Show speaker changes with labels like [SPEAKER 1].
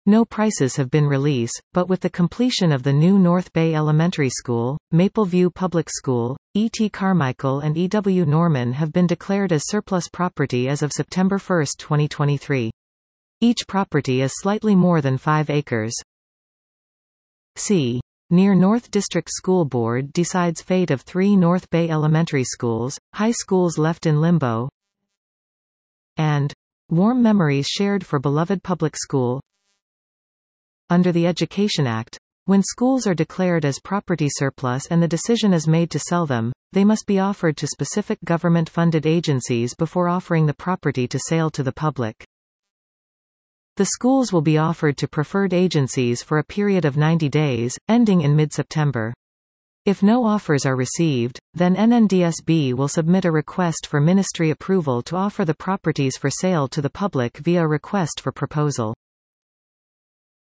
[SPEAKER 1] No prices have been released, but with the completion of the new North Bay Elementary School, Maple View Public School, E. T. Carmichael and E. W. Norman have been declared as surplus property as of September 1, 2023. Each property is slightly more than 5 acres. C. Near North District School Board decides fate of 3 North Bay Elementary Schools, high schools left in limbo. And warm memories shared for beloved public school. Under the Education Act, when schools are declared as property surplus and the decision is made to sell them, they must be offered to specific government-funded agencies before offering the property to sale to the public. The schools will be offered to preferred agencies for a period of 90 days, ending in mid-September. If no offers are received, then NNDSB will submit a request for ministry approval to offer the properties for sale to the public via a request for proposal.